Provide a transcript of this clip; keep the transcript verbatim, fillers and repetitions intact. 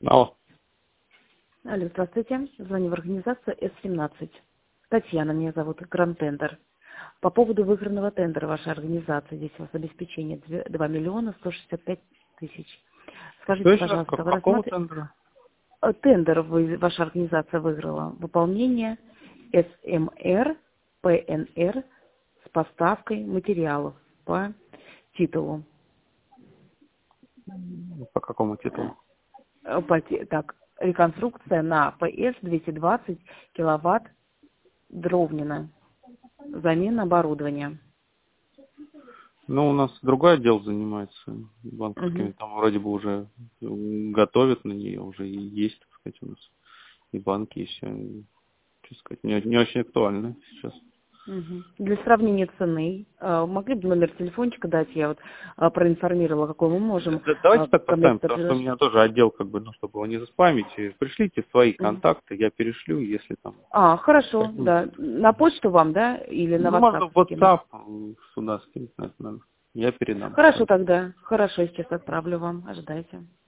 Алло. Алло, здравствуйте. Звоню в организацию эс семнадцать. Татьяна меня зовут, Гранд Тендер. По поводу выигранного тендера вашей организации, здесь у вас обеспечение два миллиона сто шестьдесят пять тысяч. Что Скажите, еще раз? пожалуйста, Как, вы какого рассматриваете... тендера? Тендер вы, ваша организация выиграла. Выполнение эс эм эр, пэ эн эр с поставкой материалов по титулу. По какому титулу? Э, По, ти- так, реконструкция на пэ эс двести двадцать киловатт Дровнина. Замена оборудования. Ну, у нас другой отдел занимается банковскими. Мгм. Там вроде бы уже готовят на нее, уже и есть, так сказать, у нас и банки, и все. Честно сказать, не, не очень актуально сейчас. Мгм. Для сравнения цены, э, могли бы номер телефончика дать, я вот э, проинформировала, какой мы можем Да- Давайте э, так поставим, коммерцию потому что у предложить. меня тоже отдел, как бы, ну, чтобы его не заспамить. и Пришлите свои Мгм. контакты, я перешлю, если там А, хорошо, какие-то. да. На почту вам, да, или на Ну, можно WhatsApp в скинуть? WhatsApp м, сюда скинуть на этот номер. Я передам. Хорошо тогда, хорошо, сейчас отправлю вам, ожидайте.